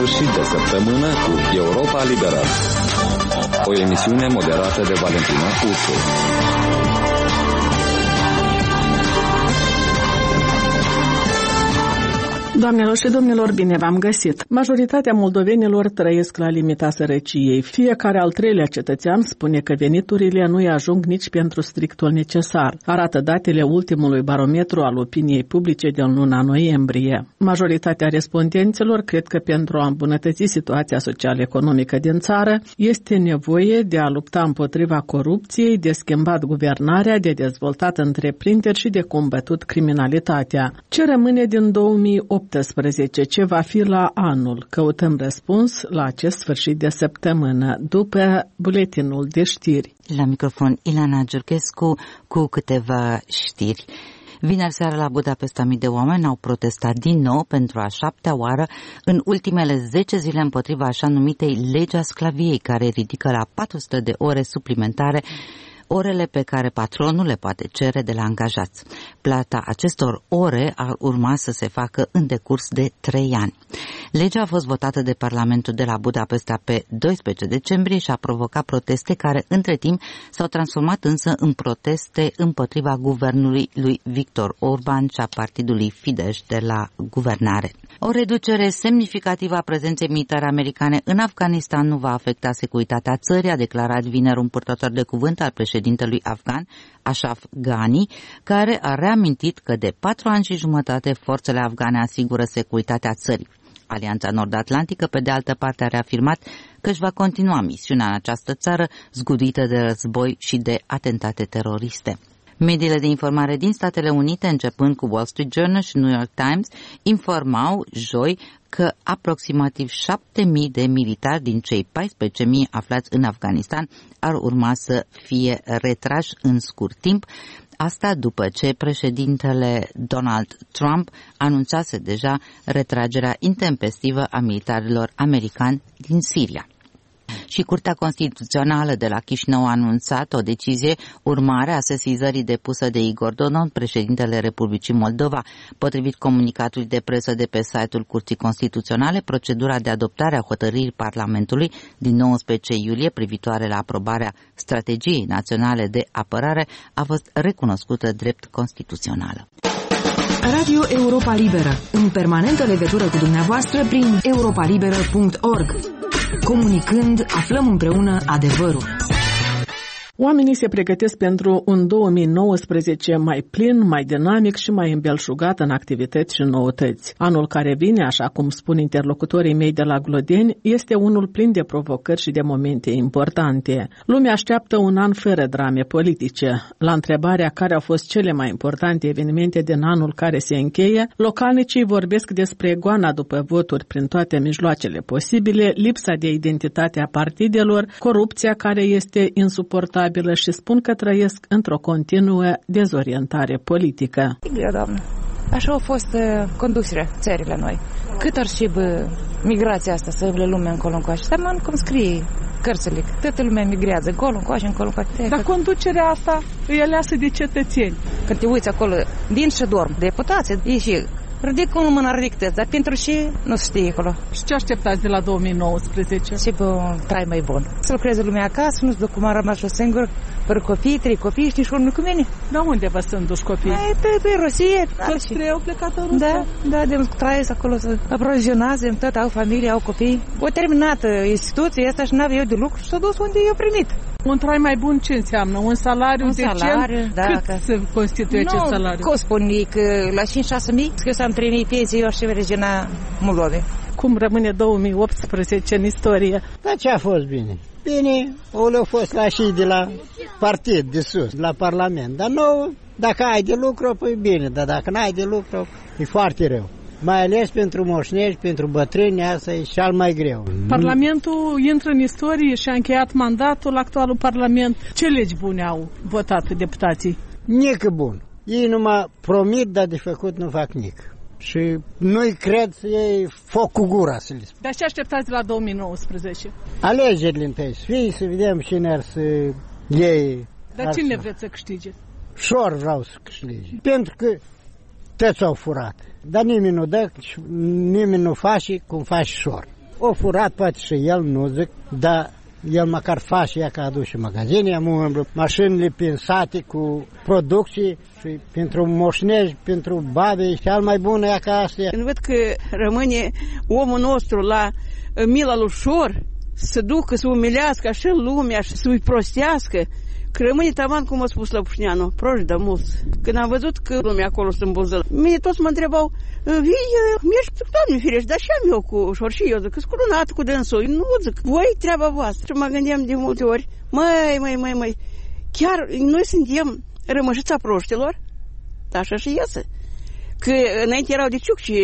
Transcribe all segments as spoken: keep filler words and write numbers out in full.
sfârșit de săptămână cu Europa Liberă, o emisiune moderată de Valentina Ursu. Doamnelor și domnilor, bine v-am găsit! Majoritatea moldovenilor trăiesc la limita sărăciei. Fiecare al treilea cetățean spune că veniturile nu-i ajung nici pentru strictul necesar. Arată datele ultimului barometru al opiniei publice din luna noiembrie. Majoritatea respondenților cred că pentru a îmbunătăți situația social-economică din țară este nevoie de a lupta împotriva corupției, de schimbat guvernarea, de dezvoltat întreprinderi și de combătut criminalitatea. Ce rămâne din două mii optsprezece? Ce va fi la anul? Căutăm răspuns la acest sfârșit de săptămână, după buletinul de știri. La microfon Ilana Giurchescu cu câteva știri. Vineri seara la Budapesta mii de oameni au protestat din nou pentru a șaptea oară în ultimele zece zile împotriva așa numitei legea sclaviei, care ridică la patru sute de ore suplimentare orele pe care patronul le poate cere de la angajați. Plata acestor ore ar urma să se facă în decurs de trei ani. Legea a fost votată de Parlamentul de la Budapesta pe doisprezece decembrie și a provocat proteste care între timp s-au transformat însă în proteste împotriva guvernului lui Viktor Orban și a partidului Fidesz de la guvernare. O reducere semnificativă a prezenței militare americane în Afganistan nu va afecta securitatea țării, a declarat vineri un purtător de cuvânt al președintelui afgan, Ashraf Ghani, care a reamintit că de patru ani și jumătate forțele afgane asigură securitatea țării. Alianța Nord-Atlantică, pe de altă parte, a reafirmat că își va continua misiunea în această țară zguduită de război și de atentate teroriste. Mediile de informare din Statele Unite, începând cu Wall Street Journal și New York Times, informau joi că aproximativ șapte mii de militari din cei paisprezece mii aflați în Afganistan ar urma să fie retrași în scurt timp, asta după ce președintele Donald Trump anunțase deja retragerea intempestivă a militarilor americani din Siria. Și Curtea Constituțională de la Chișinău a anunțat o decizie urmare a sesizării depusă de Igor Dodon, președintele Republicii Moldova. Potrivit comunicatului de presă de pe site-ul Curții Constituționale, procedura de adoptare a hotărârii Parlamentului din nouăsprezece iulie privitoare la aprobarea Strategiei Naționale de Apărare a fost recunoscută drept constituțională. Radio Europa Liberă, în permanentă legătură cu dumneavoastră prin europa liberă punct org. Comunicând, aflăm împreună adevărul. Oamenii se pregătesc pentru un două mii nouăsprezece mai plin, mai dinamic și mai îmbelșugat în activități și noutăți. Anul care vine, așa cum spun interlocutorii mei de la Glodeni, este unul plin de provocări și de momente importante. Lumea așteaptă un an fără drame politice. La întrebarea care au fost cele mai importante evenimente din anul care se încheie, localnicii vorbesc despre goana după voturi prin toate mijloacele posibile, lipsa de identitate a partidelor, corupția care este insuportabilă și spun că trăiesc într-o continuă dezorientare politică. E, doamnă. Așa a fost uh, conducerea țării la noi. Cât ar și bă, migrația asta să îmble lumea încolo încoace. Dar nu cum scrie cărțile, că toată lumea migrează încolo încoace, încolo încoace. Dar conducerea asta e aleasă de cetățeni. Când te uiți acolo, din și dorm, deputații, e și ridic un mână ridică, dar pentru și nu se știe acolo. Și ce așteptați de la două mii nouăsprezece? Și pe un trai mai bun. Să lucreze lumea acasă, nu-ți duc cum a rămas și singur, fără copii, trei copii, știi și unul cu mine. Dar unde vă sunt duși copiii? Ai, pe, pe Rusie. Toți trei au plecat în Rusia? Da, da, de trăiesc acolo, să aprovizionează, tot au familie, au copii. O terminată instituția asta și n-avea eu de lucru și s-a dus unde eu primit. Un trai mai bun ce înseamnă? Un salariu un decent? Salariu, da, cât că... se constituie acest salariu? Nu, cum spun că la cinci șase mii, că eu să am trei mii pensii, eu aș fi regiunea Moldovei. Cum rămâne două mii optsprezece în istorie? Dar ce a fost bine? Bine, o le-a fost ca și de la partid, de sus, la Parlament. Dar nu, dacă ai de lucru, păi bine, dar dacă n-ai de lucru, e foarte rău. Mai ales pentru moșnești, pentru bătrâni, asta e cel mai greu. Parlamentul intră în istorie și a încheiat mandatul, actualul Parlament. Ce legi bune au votat deputații? Nică bun. Ei numai promit, dar de făcut nu fac nic. Și nu-i cred să iei foc cu gura, să le spun. Dar ce așteptați de la două mii nouăsprezece? Alegerile întâi să fie, să vedem cine ar să iei. Dar cine vreți să câștige? Șor vreau să câștige. Pentru că toți au furat. Dar nimeni nu dă, nimeni nu face cum face Șor. O furat poate și el, nu zic, dar el măcar face ea că a adus și magazine, am mașinile pensate cu producții și pentru moșnești, pentru babe, și al mai bună ea ca astea. Când văd că rămâne omul nostru la mila lui ușor, să ducă, să umilească așa lumea și să-i prostească, că rămâne taman, cum a spus Lăpușneanu, proști de mulți. Când am văzut că lumea acolo se îmbulză, mine toți mă întrebau, vii, mergi, Doamne firești, dar ce-am eu cu ușor? Și eu zic, scurunat cu dânsul. Nu, zic, voi treaba voastră. Și mă gândeam de multe ori, măi, măi, măi, măi, chiar noi suntem rămășița proștilor, așa și iese. Că înainte erau de ciucci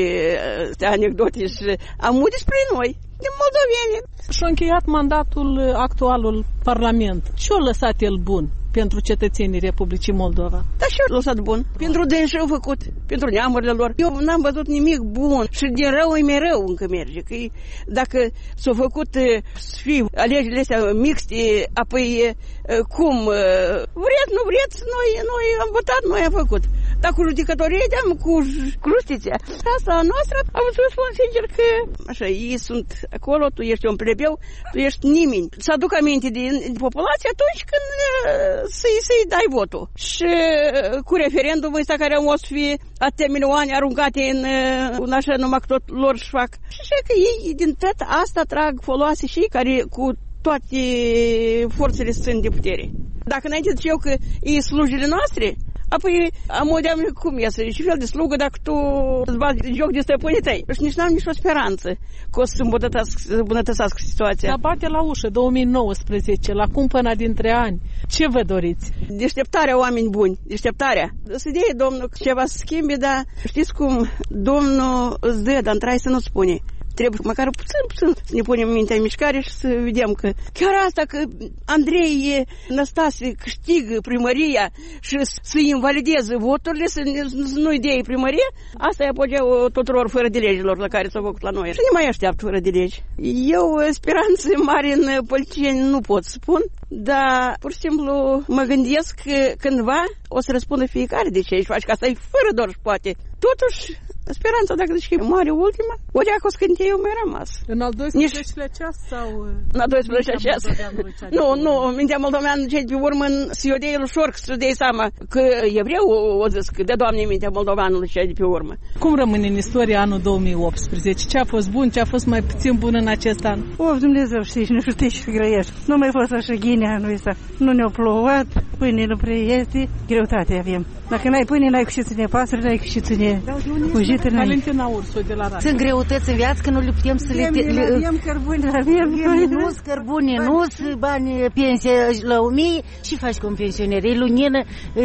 anecdote și am mult despre noi, de moldoveni. Și-a încheiat mandatul actualul Parlament. Ce-a lăsat el bun pentru cetățenii Republicii Moldova? Da, și-a lăsat bun. Pentru dânsi au făcut, pentru neamurile lor. Eu n-am văzut nimic bun și din rău e mereu încă merge. Că dacă s-au făcut să fie alegerile astea mixte, apoi cum? Vreți, nu vreți, noi, noi am votat, noi am făcut. Dar cu judecătorie, cu justiția. Asta a noastră, am să vă spun sincer că așa, ei sunt acolo, tu ești un plebeu, tu ești nimeni. Să aduc aminte din populație atunci când să-i, să-i dai votul. Și cu referendumul ăsta care au să fie atâtea milioane aruncate în, în așa numai că tot lor își fac. Și așa că ei din tot asta trag foloase și ei care cu toate forțele sunt de putere. Dacă înainte zice eu că e slujile noastre, apoi am o deam cum iasă, și fel de slugă dacă tu îți bați joc de stăpânii tăi. Și nici n-am nicio speranță că o să îmbunătățească situația. Dar bate la ușă două mii nouăsprezece, la cumpăna dintre ani. Ce vă doriți? Deșteptarea, oameni buni, deșteptarea. Să dea Domnul ceva să schimbe, dar știți cum, Domnul îți dă, dar într-ai să nu spune. Trebuie măcar puțin, puțin să ne punem mintea în mișcare și să vedem că chiar asta că Andrei Năstase câștigă primăria și să-i invalideze voturile, să nu-i dea primărie, asta e apogeul tuturor fără de legilor la care s-au făcut la noi. Și ne mai așteaptă fără de legi. Eu speranțe mari în politicieni nu pot spun, dar pur și simplu mă gândesc că cândva o să răspundă fiecare de ce își face, că asta e fără doar și poate. Totuși, speranța, dacă zici că e mare ultima, o deacă o scânteie eu mai rămas. În al doisprezecelea ceas sau... În al doisprezecelea ceas. Nu, nu, mintea moldoveană cei de urmă să-i o dea ușor, să-i dea seama că evreu o zis că de Doamne mintea moldoveanului cei de pe urmă. Cum rămâne în istoria anul două mii optsprezece? Ce a fost bun, ce a fost mai puțin bun în acest an? O, Dumnezeu știi și nu știi și grăiești. Nu mai fost așa ghinea anul ăsta. Nu ne-a plouat, pâine nu prea este, greutate avem. Dacă n-ai pâine, n-ai cu ce ține pasăre, n-ai cu ce ține ujite, n-ai. Valentina Ursu de la Sunt greutăți în viață că nu le putem să le... Avem cărbuni, avem... Nu-s cărbuni, nu-s bani pensie la o mie. Ce faci cu un pensioner? E lunină,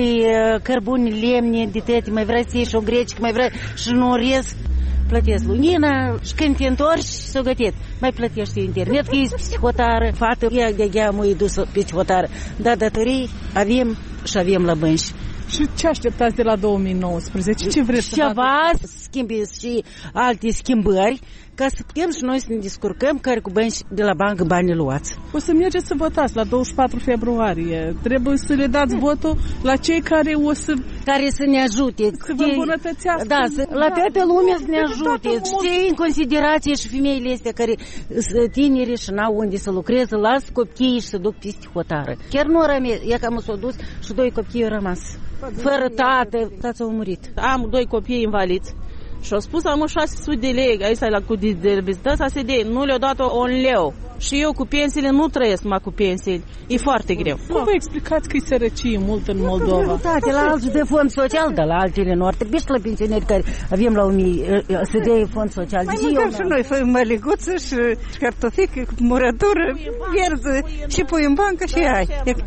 e cărbuni, lemne, de tăte, mai vrea să ieși o grecică, mai vrea și nu orez. Plătesc lunina și când te întorci s-o gătit. Mai plătești internet, că ești psihotară, fată, ea de-aia m-a dus pe psihotară. Dar datorii avem și avem la bănci. Și ce așteptați de la două mii nouăsprezece? Ce vreți să facă? Ceva, schimbi și alte schimbări, ca să putem și noi să ne descurcăm care cu bani de la bancă banii luați. O să mergeți să votați la douăzeci și patru februarie. Trebuie să le dați votul la cei care o să... Care să ne ajute. Să vă îmbunătățească. Da, să, la toată lumea să ne ajute. Știi în considerație și femeile astea care sunt tineri și n-au unde să lucreze, lasă copiii și să duc peste hotară. Chiar nu rămâne, ea cam s-a dus și doi copii au rămas. Fără tată, tatăl a murit. Am doi copii invaliți și au spus am șase sute de lei, aici la cu dizabilități, asta de nu le-au dat un leu. Și eu cu pensiile nu trăiesc mai cu pensiile. E foarte greu. Cum vă explicați că e sărăcie mult în Moldova? De la alții de fond social, de la altele nu ar trebui și la pensioneri care avem la o mie să dea fond social. Mai măcar și noi făim măliguță și cartofică, murătură, vierză și pui în bancă și ai.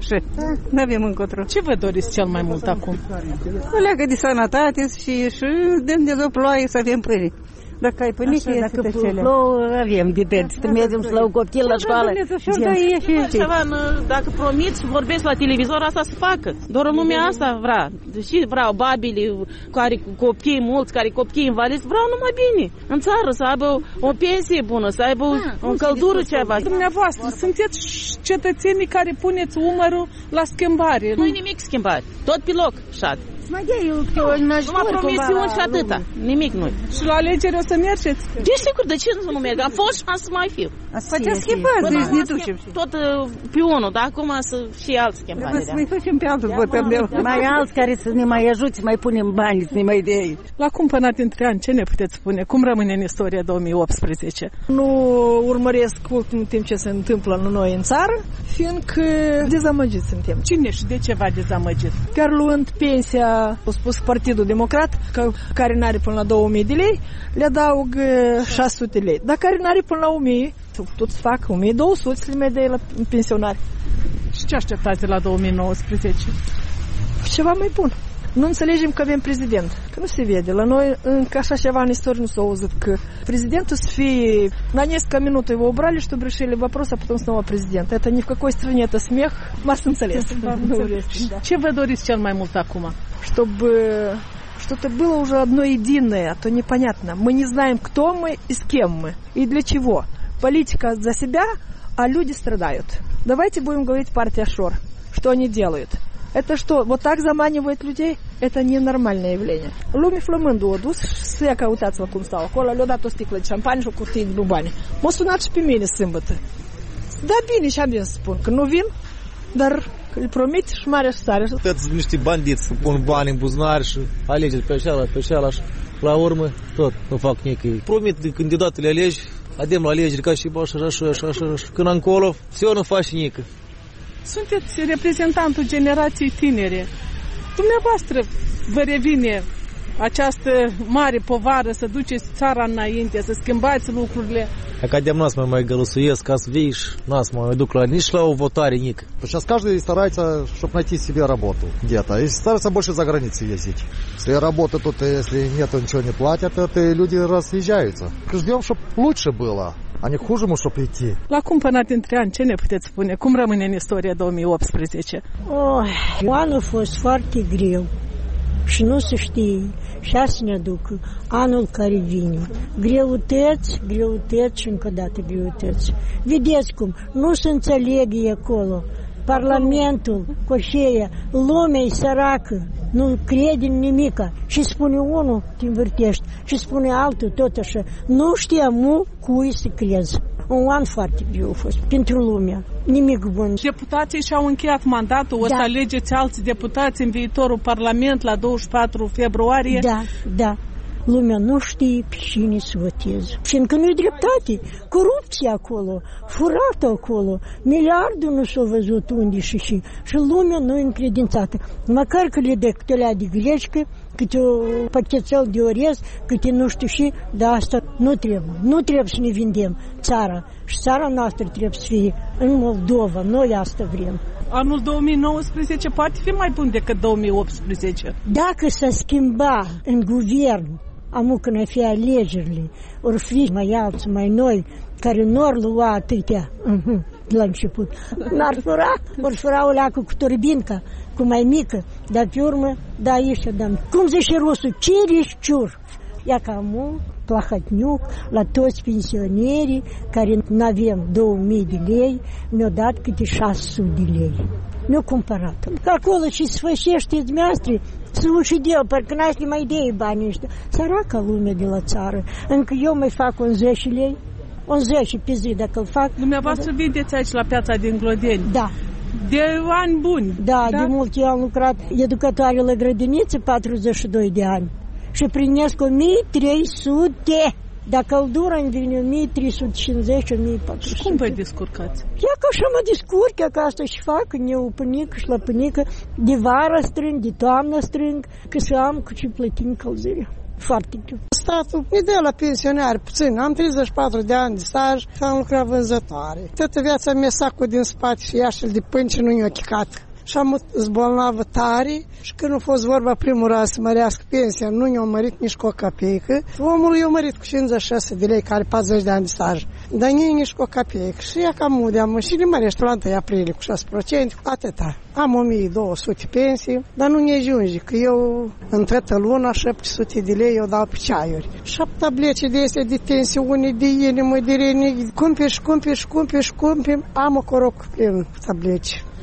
Nu avem încotro. Ce vă doriți cel mai mult acum? O leagă de sănătate și, și dăm de o ploaie să avem pâine. Dacă ai pânică, dacă plouă, avem de tăți. Mergem să la un copil la școală. Dacă promit și vorbesc la televizor, asta se facă. Doar lumea asta vrea. Deși vreau babile care copii mulți, care copii invalizi, vreau numai bine. În țară să aibă o pensie bună, să aibă o căldură ceva. Dumneavoastră, sunteți cetățenii care puneți umărul la schimbare. Nu-i nimic schimbat. Tot pe loc, șat. Mai de eu că o numai promisiuni și atâta. Nimic nu. Și la alegeri o să mergeți? De sigur, de ce să nu merg? Am fost și am să mai fiu. Poate schimbați, deci ne ducem. Tot pe unul, dar acum să și alți schimbare. Trebuie să mai facem pe altul, votăm de mai alți care să ne mai ajute, să mai punem bani, să ne mai dea ei. La cumpănat dintre ani, ce ne puteți spune? Cum rămâne în istoria două mii optsprezece? Nu urmăresc ultimul timp ce se întâmplă la noi în țară, fiindcă dezamăgiți suntem. Cine și de ce v-a dezamăgit? Chiar luând pensia, a spus Partidul Democrat, că care n-are până la două mii de lei, le adaugă șase sute de lei. Dar care n-are până la o mie, tot să facă o mie două sute să le mai dea la pensionari. Și ce așteptați de la două mii nouăsprezece? Ceva mai bun. Nu înțelegem că avem prezident, că nu se vede. La noi încă așa ceva în istorie nu s-a auzit, că президенту să fie на несколько минут его убрали, чтобы решили вопрос, а потом снова президент. Это ни в какой стране, это смех, m-ați înțeles. Ce vă doriți cel mai mult acum? Чтобы что-то было уже одно единое, а то непонятно. Мы не знаем, кто мы и с кем мы, и для чего. Политика за себя, а люди страдают. Давайте будем говорить партия Шор, что они делают. Это что, вот так заманивает людей? Это ненормальное явление. Lumii flămându o dus să ia căutați-vă cum stau acolo, le-a dat o sticlă de șampanie și o cutie de bubani. M-a sunat și pe mine sâmbătă. Da, bine, și am bine să spun, că nu vin, dar îl promit și mare stare. Toți niște bandiți să pun bani în buzunar și alegeri pe așa, pe așa, și la urmă tot nu fac nici. Promit de candidatele alegi, adem la alegeri ca și așa, așa, așa, așa, așa. Când încolo, se nu faci nici. Sunteți reprezentantul generației tinere. Dumneavoastră vă revine această mare povară să duceți țara înainte, să schimbați lucrurile. Academ нас мы mai голосуем, ca să vii și нас мы duc la nici la o votare nici. Сейчас каждый старается, чтобы найти себе работу где-то. И старается больше за границу ездить. Если работы тут, если нет, ничего не платят, то люди разъезжаются. Ждем, чтобы лучше было. A ne хуже, чтобы идти. La cumpănat între ani, ce ne puteți spune? Cum rămâne în istoria două mii optsprezece? Oh, anul a fost foarte greu și nu se știe. Și să ne aducă anul care vine. Greutăți, greutăți și încă o dată greutăți. Vedeți cum, nu se înțelege acolo. Parlamentul, coșeia, lumea e săracă, nu crede în nimica. Și spune unul, te învârtești, și spune altul, tot așa. Nu știam cui să crezi. Un an foarte greu a fost pentru lumea. Nimic bun. Deputații și-au încheiat mandatul, o să alegeți alți deputați în viitorul Parlament la douăzeci și patru februarie. Da, da. Lumea nu știe pe cine să voteze. Fiindcă nu-i dreptate. Corupție acolo, furat acolo, miliardul nu s-a văzut unde și și. Și lumea nu e încredințată. Măcar că le dă câte o lea de grecică, câte o pachetel de orez, câte nu știu și, dar asta nu trebuie. Nu trebuie să ne vindem țara. Și țara noastră trebuie să fie în Moldova. Noi asta vrem. Anul două mii nouăsprezece poate fi mai bun decât două mii optsprezece. Dacă s-a schimba în guvern, amu când ar fi alegerile, ori fi mai alții, mai noi, care nu ar lua atâtea uh-huh, de la început. N-ar fura, ori fura o leacă cu turbinca, cu mai mică, dar pe urmă, da, aici dăm. Cum zice rusul, ciriș ciur. Ia ca amu, plahătniuc, la toți pensionerii care nu avem două mii de lei, mi-au dat câte șase sute de lei. Mi-au cumpărat. Acolo și sfârșește dumneavoastră, să ucideu, parcă n-aș mai idei banii ăștia. Săraca lume de la țară. Încă eu mai fac un zece lei, un zece pe zi dacă îl fac. Dumneavoastră vindeți aici la piața din Glodeni. Da. De ani buni. Da, da? De mult eu am lucrat educatoare la grădiniță, patruzeci și doi de ani. Și primesc o mie trei sute. Dacă căldura îmi vine o mie trei sute cincizeci, o mie patru sute. Și cum vă descurcați? Ia că așa mă descurc, că asta și fac, eu pânică și la pânică, de vară strâng, de toamnă strâng, că să am cu ce plăti încălzirea. Foarte greu. Statul ne dă la pensionari puțin. Am treizeci și patru de ani de staj și am lucrat vânzătoare. Toată viața mea sacul din spate și iașul de pâini și nu i-a chicat. Și am zbolnavă tare și când a fost vorba primul raz să mărească pensia, nu i-a mărit nici cu o capeică. Omul i-a mărit cu cincizeci și șase de lei, care are patruzeci de ani de staj. Dar nici, nici cu o capeică. Și ea cam mudeam și le mărește la întâi aprilie cu șase la sută, atâta. Am o mie două sute pensii, dar nu ne ajunge, că eu în toată luna șapte sute de lei eu dau pe ceaiuri. Șapte tablete de astea de tensiune, de inimă, de reni, cumperi și cumperi și cumperi și cumperi. Am o coroc plin cu tablete.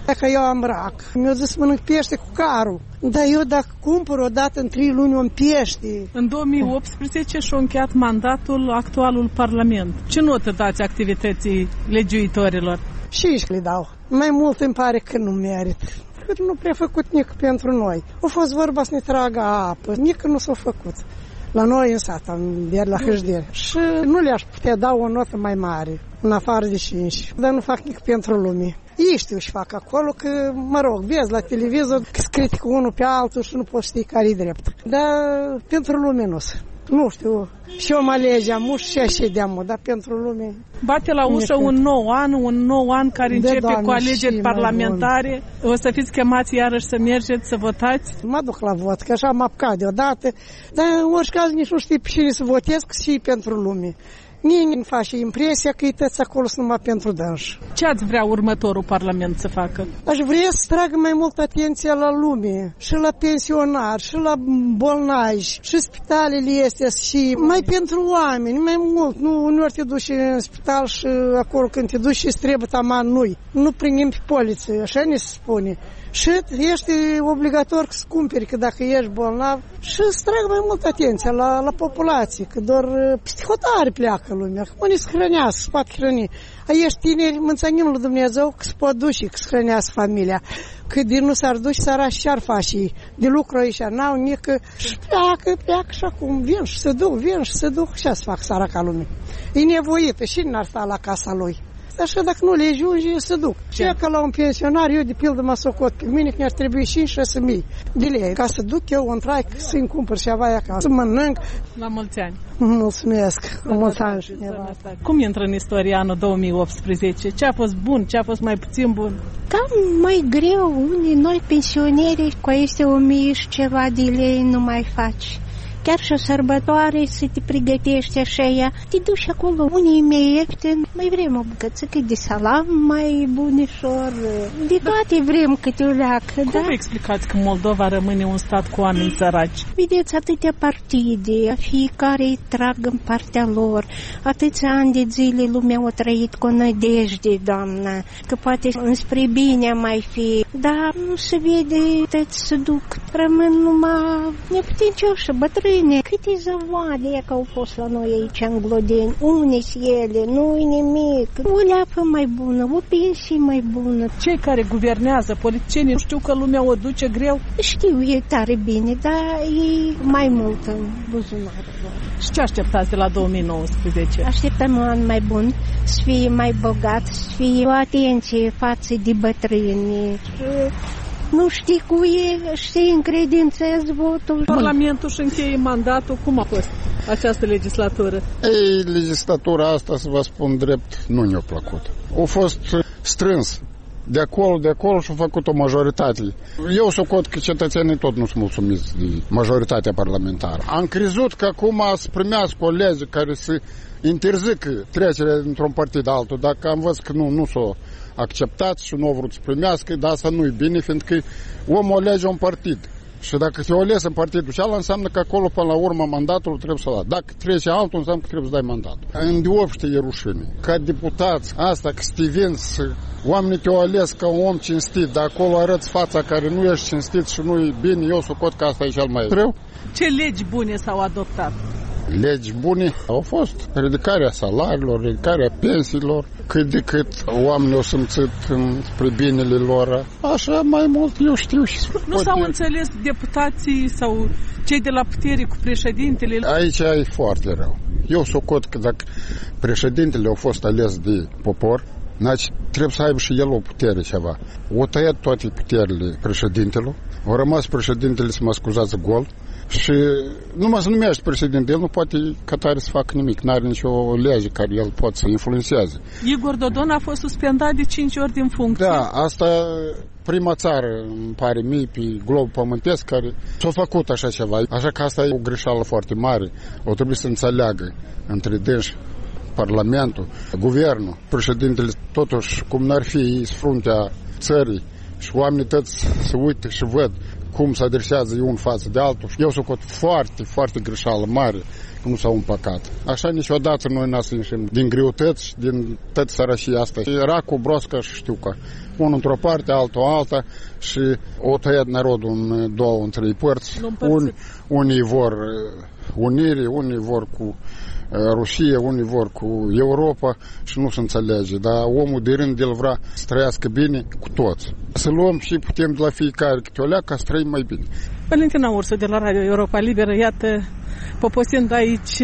Dacă eu am rac, mi-au zis mănânc pește cu carul. Dar eu dacă cumpăr o dată în trei luni un pește... În două mii optsprezece și-a încheiat mandatul actualul Parlament. Ce notă dați activității legiuitorilor? Și le dau. Mai mult îmi pare că nu merit. Că nu prea făcut nici pentru noi. A fost vorba să ne tragă apă, nici nu s-a făcut. La noi în sat, iar la Hâșderi. Și nu le-aș putea da o notă mai mare, în afară de cinci. Dar nu fac nici pentru lume. Ei știu și fac acolo că, mă rog, vezi la televizor că se critică unul pe altul și nu poți ști care-i drept. Dar pentru lume nu Nu știu, și eu mă alegeam uși și aședeam, dar pentru lume... Bate la ușă un nou an, un nou an care începe de, Doamne, cu alegeri parlamentare. O să fiți chemați iarăși să mergeți, să votați? Mă duc la vot, că așa m-a apucat deodată, dar în orice caz nici nu știu pe cine să votez și pentru lume. Nimeni nu face impresia că e tăți acolo numai pentru dânși. Ce ați vrea următorul Parlament să facă? Aș vrea să tragă mai mult atenția la lume, și la pensionari, și la bolnavi, și spitalele astea, și mai pentru oameni, mai mult. Nu uneori te duci în spital și acolo când te duci și îți trebuie taman nu-i. Nu primim pe poliție, așa ne se spune. Și ești obligator să cumperi, că dacă ești bolnav, și să tragă mai mult atenția la, la populație, că doar peste hotare pleacă lumea, că unii se hrănească, se poate hrăni. A ești tineri, mânțănim lui Dumnezeu că se pot duce, că se hrănească familia. Că de nu s-ar duce sărași ce-ar face ei. De lucru aici n-au nică și pleacă, pleacă și acum vin și se duc, vin și se duc și să fac săraca lumii. E nevoită și n-ar sta la casa lui. Așa dacă nu le ajunge, se duc. Ce că la un pensionar, eu de pildă mă socot pe mine, că mi-ar trebui cinci șase mii de lei. Ca să duc eu un trai, să-mi cumpăr ceva acasă, să mănânc. La mulți ani. Mulțumesc. La mulți ani. Cum intră în istoria anul două mii optsprezece? Ce a fost bun? Ce a fost mai puțin bun? Cam mai greu. Unii noi pensioneri cu aceste o mie și ceva de lei nu mai faci. Chiar și o sărbătoare să te pregătești așa ea, te duci acolo, unii mai ieftin, mai vrem o bucățică de salam mai bunișor, de toate vrem câte o leacă. Cum da? Vă explicați că Moldova rămâne un stat cu oameni săraci? Vedeți, atâtea partide, fiecare îi trag în partea lor, atâția ani de zile lumea a trăit cu nădejde, doamna, că poate înspre bine mai fi, dar nu se vede, tăți se duc, rămân numai neputincioși, bătrâni. Câte zăvoade că au fost la noi aici în Glodeni, unii ele, nu-i nimic, o leapă mai bună, o pensie mai bună. Cei care guvernează, politicienii, știu că lumea o duce greu? Știu, e tare bine, dar e mai mult în buzunarul lor. Și ce așteptați de la două mii nouăsprezece? Așteptăm un an mai bun, să fie mai bogat, să fie o atenție față de bătrâni. Nu știi cu ei, știi, încredințezi votul. Parlamentul și încheie mandatul. Cum a fost această legislatură? Ei, legislatura asta, să vă spun drept, nu ne-a plăcut. A fost strâns. De acolo, de acolo și-a făcut o majoritate. Eu socot că cetățenii tot nu sunt mulțumiți de majoritatea parlamentară. Am crezut că acum să primească o lege care să interzică trecerea dintr-un partid altul. Dacă am văzut că nu, nu s-o acceptat și nu au vrut să primească, dar asta nu-i bine, fiindcă omul alege un partid. Și dacă se o ales în partidul cealaltă, înseamnă că acolo, până la urmă, mandatul trebuie să-l dai. Dacă trece altul, înseamnă că trebuie să dai mandatul. Îndeopște e rușine. Ca deputați, asta că te vinzi, oamenii te-au ales ca un om cinstit, dar acolo arăți fața care nu ești cinstit și nu-i bine, eu socot că asta e cel mai greu. Ce legi bune s-au adoptat? Legi bune au fost ridicarea salariilor, ridicarea pensiilor, cât de cât oamenii au simțit spre binele lor. Așa mai mult eu știu și nu s-au eu... înțeles deputații sau cei de la putere cu președintele? Aici e foarte rău. Eu socot că dacă președintele a fost ales de popor, deci trebuie să aibă și el o putere ceva. O tăiat toate puterile președintelor, au rămas președintele, să mă scuzați, gol. Și numai să numește președinte, el nu poate ca tare să facă nimic, n-are nicio lege care el poate să influențeze. Igor Dodon a fost suspendat de cinci ori din funcție. Da, asta prima țară, îmi pare mie, pe glob pământesc, care s-a făcut așa ceva. Așa că asta e o greșeală foarte mare. O trebuie să înțeleagă între dânsi, Parlamentul, Guvernul, președintele, totuși, cum n-ar fi fruntea țării și oamenii toți se uită și văd cum se adresează un față de altul. Eu sunt o foarte, foarte greșeală mare că nu s-au împăcat. Așa niciodată noi n-am să ieșim din greutăți, din tot sărășia asta. Era cu broscă și știu că unul într-o parte, altul alta și o tăiat narodul în două, în trei părți. Un, unii vor unire, unii vor cu Rusia, unii vor cu Europa și nu se înțelege. Dar omul de rând el vrea să trăiască bine cu toți. Să luăm și putem de la fiecare câte o leacă ca să trăim mai bine. Valentina Ursu de la Radio Europa Liberă, iată, poposind aici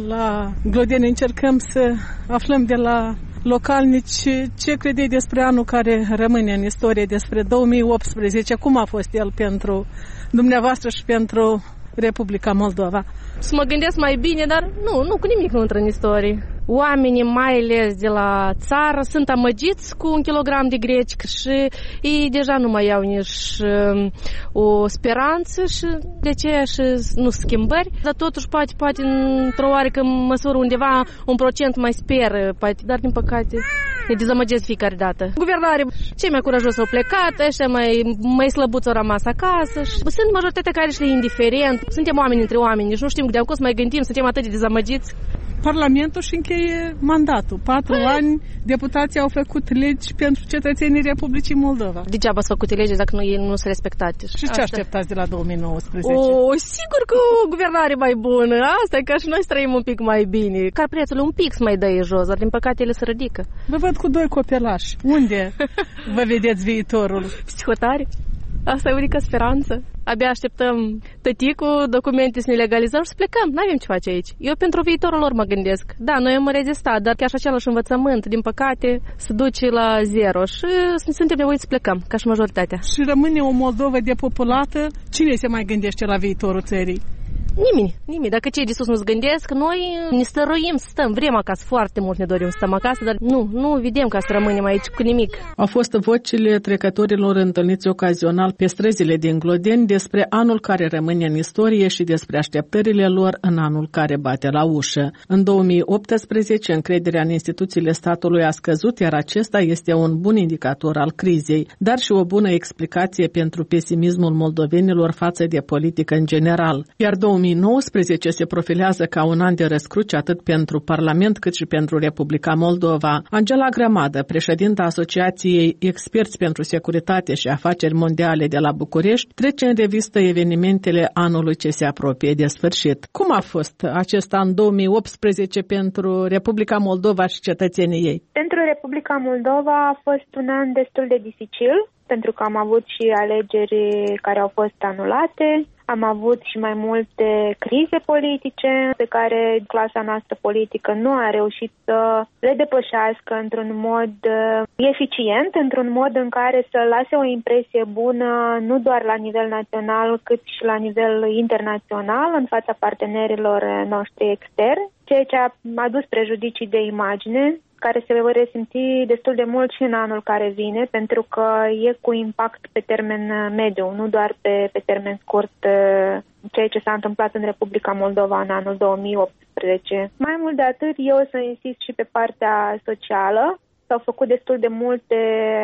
la Glodeni, încercăm să aflăm de la localnici ce credeți despre anul care rămâne în istorie, despre două mii optsprezece, cum a fost el pentru dumneavoastră și pentru Republica Moldova. Să mă gândesc mai bine, dar nu, nu, cu nimic nu intră în istorie. Oamenii, mai ales de la țară, sunt amăgiți cu un kilogram de greci și ei deja nu mai au nici uh, o speranță și de aceea și nu schimbări, dar totuși poate, poate într-o oarecă măsură undeva un procent mai speră, poate, dar din păcate ne dezamăgesc fiecare dată. Guvernare, cei mai curajoși au plecat, ăștia mai, mai slăbuți au rămas acasă și sunt majoritatea care și indiferent. Suntem oameni între oameni, nici nu știm de acum să mai gândim, suntem atât de dezamăgiți. Parlamentul și încheie mandatul. Patru ani deputații au făcut legi pentru cetățenii Republicii Moldova. Degeaba s-au făcut legi dacă nu, nu sunt respectate. Și ce așteptați de la două mii nouăsprezece? O, sigur că o guvernare mai bună. Asta e ca și noi să trăim un pic mai bine. Ca prețul un pic să mai dă jos, dar din păcate ele se ridică. Vă văd cu doi copelași. Unde vă vedeți viitorul? Psihotare. Asta e unica speranță. Abia așteptăm tăticul, documente să ne legalizăm și să plecăm. N-avem ce face aici. Eu pentru viitorul lor mă gândesc. Da, noi am rezistat, dar chiar și același învățământ, din păcate, se duce la zero și suntem nevoiți să plecăm, ca și majoritatea. Și rămâne o Moldovă depopulată? Cine se mai gândește la viitorul țării? Nimeni, nimeni. Dacă cei de sus nu-ți gândesc, noi ne stăruim să stăm. Vrem acasă, foarte mult ne dorim să stăm acasă, dar nu, nu vedem ca să rămânem aici cu nimic. Au fost vocile trecătorilor întâlniți ocazional pe străzile din Glodeni despre anul care rămâne în istorie și despre așteptările lor în anul care bate la ușă. În două mii optsprezece, încrederea în instituțiile statului a scăzut, iar acesta este un bun indicator al crizei, dar și o bună explicație pentru pesimismul moldovenilor față de politică în general. Iar două mii nouăsprezece se profilează ca un an de răscruce atât pentru Parlament cât și pentru Republica Moldova. Angela Grămadă, președinta Asociației Experți pentru Securitate și Afaceri Mondiale de la București, trece în revistă evenimentele anului ce se apropie de sfârșit. Cum a fost acest an două mii optsprezece pentru Republica Moldova și cetățenii ei? Pentru Republica Moldova a fost un an destul de dificil, pentru că am avut și alegeri care au fost anulate, am avut și mai multe crize politice pe care clasa noastră politică nu a reușit să le depășească într-un mod eficient, într-un mod în care să lase o impresie bună nu doar la nivel național, cât și la nivel internațional în fața partenerilor noștri externi, ceea ce a adus prejudicii de imagine care se vor resimți destul de mult și în anul care vine, pentru că e cu impact pe termen mediu, nu doar pe, pe termen scurt, ceea ce s-a întâmplat în Republica Moldova în anul două mii optsprezece. Mai mult de atât, eu o să insist și pe partea socială. S-au făcut destul de multe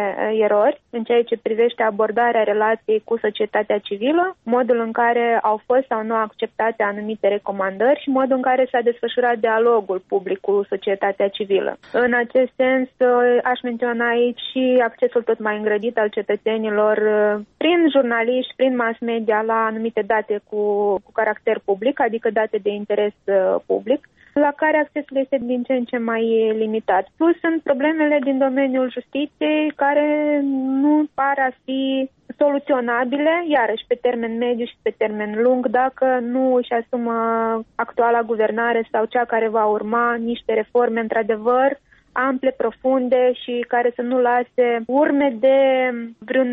erori în ceea ce privește abordarea relației cu societatea civilă, modul în care au fost sau nu acceptate anumite recomandări și modul în care s-a desfășurat dialogul public cu societatea civilă. În acest sens, aș menționa aici și accesul tot mai îngrădit al cetățenilor prin jurnaliști, prin mass media la anumite date cu, cu caracter public, adică date de interes public, la care accesul este din ce în ce mai limitat. Plus sunt problemele din domeniul justiției care nu par a fi soluționabile, iarăși pe termen mediu și pe termen lung, dacă nu își asumă actuala guvernare sau cea care va urma niște reforme într-adevăr ample, profunde și care să nu lase urme de vreun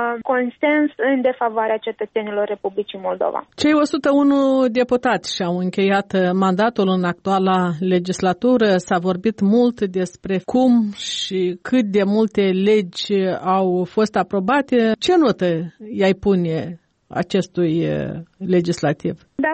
consens în defavoarea cetățenilor Republicii Moldova. Cei o sută unu deputați și-au încheiat mandatul în actuala legislatură. S-a vorbit mult despre cum și cât de multe legi au fost aprobate. Ce notă i-ai pune acestui legislativ? Dacă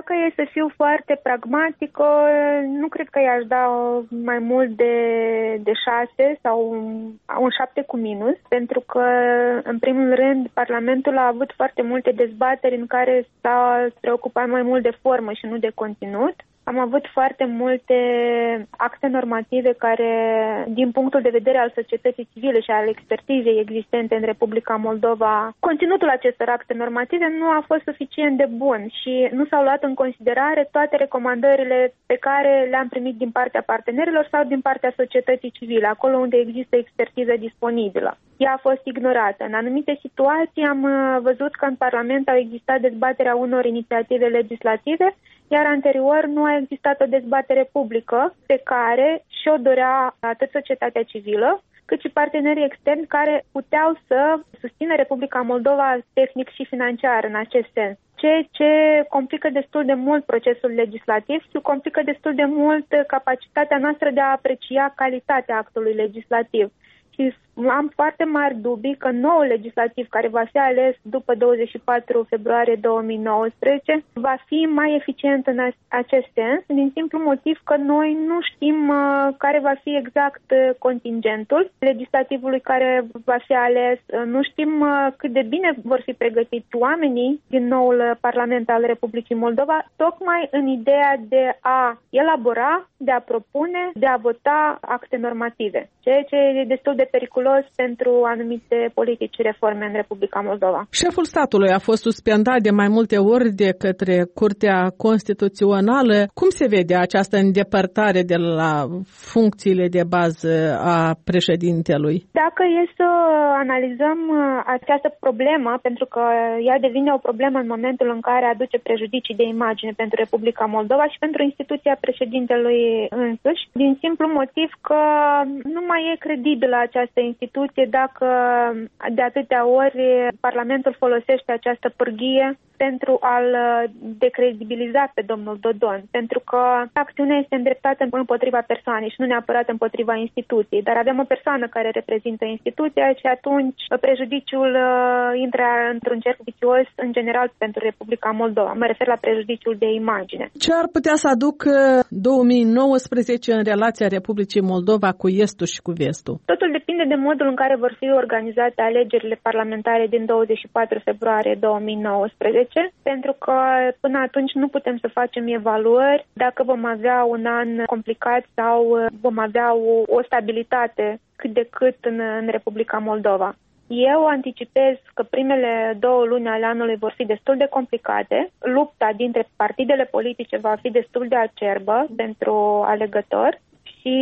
Dacă e să fiu foarte pragmatică, nu cred că i-aș da mai mult de, de șase sau un, un șapte cu minus, pentru că, în primul rând, Parlamentul a avut foarte multe dezbateri în care s-a preocupat mai mult de formă și nu de conținut. Am avut foarte multe acte normative care, din punctul de vedere al societății civile și al expertizei existente în Republica Moldova, conținutul acestor acte normative nu a fost suficient de bun și nu s-au luat în considerare toate recomandările pe care le-am primit din partea partenerilor sau din partea societății civile, acolo unde există expertiză disponibilă. Ea a fost ignorată. În anumite situații am văzut că în Parlament au existat dezbaterea unor inițiative legislative, iar anterior nu a existat o dezbatere publică pe care și-o dorea atât societatea civilă, cât și partenerii externi care puteau să susțină Republica Moldova tehnic și financiar în acest sens. Ceea ce complică destul de mult procesul legislativ și complică destul de mult capacitatea noastră de a aprecia calitatea actului legislativ. Și am foarte mari dubii că noul legislativ care va fi ales după douăzeci și patru februarie două mii nouăsprezece va fi mai eficient în acest sens, din simplu motiv că noi nu știm uh, care va fi exact uh, contingentul legislativului care va fi ales, uh, nu știm uh, cât de bine vor fi pregătiți oamenii din noul Parlament al Republicii Moldova, tocmai în ideea de a elabora, de a propune, de a vota acte normative, ceea ce e destul de periculos pentru anumite politici reforme în Republica Moldova. Șeful statului a fost suspendat de mai multe ori de către Curtea Constituțională. Cum se vede această îndepărtare de la funcțiile de bază a președintelui? Dacă e să analizăm această problemă, pentru că ea devine o problemă în momentul în care aduce prejudicii de imagine pentru Republica Moldova și pentru instituția președintelui însuși, din simplu motiv că nu mai e credibilă această instituție dacă de atâtea ori Parlamentul folosește această pârghie pentru a-l decredibiliza pe domnul Dodon, pentru că acțiunea este îndreptată împotriva persoanei și nu neapărat împotriva instituției, dar avem o persoană care reprezintă instituția și atunci prejudiciul intră într-un cerc vicios în general pentru Republica Moldova. Mă refer la prejudiciul de imagine. Ce ar putea să aducă două mii nouăsprezece în relația Republicii Moldova cu estul și cu vestul? Totul depinde de modul în care vor fi organizate alegerile parlamentare din douăzeci și patru februarie două mii nouăsprezece, pentru că până atunci nu putem să facem evaluări dacă vom avea un an complicat sau vom avea o, o stabilitate cât de cât în, în Republica Moldova. Eu anticipez că primele două luni ale anului vor fi destul de complicate. Lupta dintre partidele politice va fi destul de acerbă pentru alegători și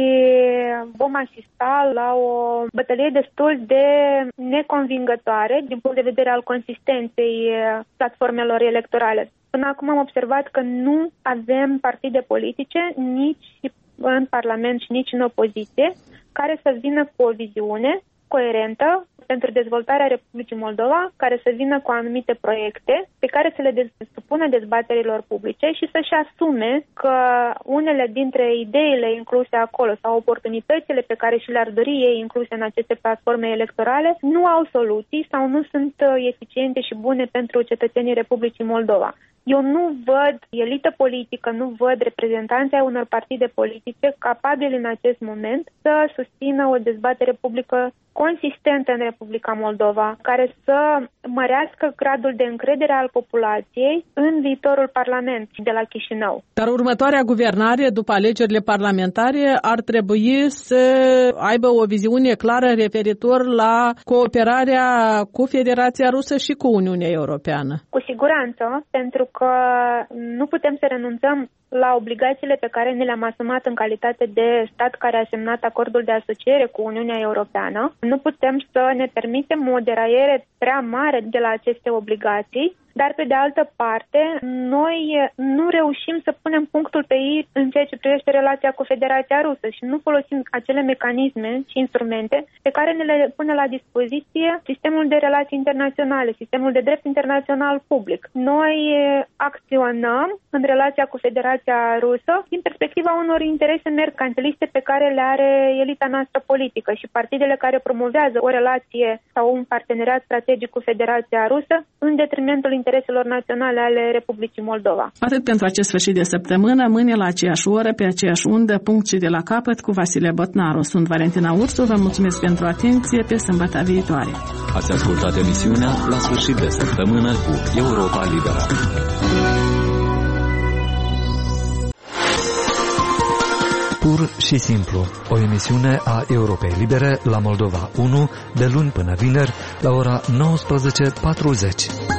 vom asista la o bătălie destul de neconvingătoare din punct de vedere al consistenței platformelor electorale. Până acum am observat că nu avem partide politice nici în Parlament și nici în opoziție care să vină cu o viziune coerentă pentru dezvoltarea Republicii Moldova, care să vină cu anumite proiecte pe care să le dez- supună dezbaterilor publice și să-și asume că unele dintre ideile incluse acolo sau oportunitățile pe care și le-ar dori ei incluse în aceste platforme electorale nu au soluții sau nu sunt eficiente și bune pentru cetățenii Republicii Moldova. Eu nu văd elită politică, nu văd reprezentanții ai unor partide politice capabili în acest moment să susțină o dezbatere publică consistentă în Republica Moldova, care să mărească gradul de încredere al populației în viitorul Parlament de la Chișinău. Dar următoarea guvernare, după alegerile parlamentare, ar trebui să aibă o viziune clară referitor la cooperarea cu Federația Rusă și cu Uniunea Europeană. Cu siguranță, pentru că nu putem să renunțăm la obligațiile pe care ne le-am asumat în calitate de stat care a semnat acordul de asociere cu Uniunea Europeană. Nu putem să ne permitem o deraiere prea mare de la aceste obligații, dar pe de altă parte, noi nu reușim să punem punctul pe ei în ceea ce privește relația cu Federația Rusă și nu folosim acele mecanisme și instrumente pe care ne le pune la dispoziție sistemul de relații internaționale, sistemul de drept internațional public. Noi acționăm în relația cu Federația Rusă din perspectiva unor interese mercantiliste pe care le are elita noastră politică și partidele care promovează o relație sau un parteneriat strategic cu Federația Rusă în detrimentul intereselor naționale ale Republicii Moldova. Atât pentru acest sfârșit de săptămână, mâine la aceeași oră, pe aceeași undă, punct și de la capăt cu Vasile Botnaru. Sunt Valentina Ursu, vă mulțumesc pentru atenție, pe sâmbătă viitoare. Ați ascultat emisiunea La sfârșit de săptămână cu Europa Liberă. Pur și simplu, o emisiune a Europei Libere la Moldova unu, de luni până vineri, la ora nouăsprezece patruzeci.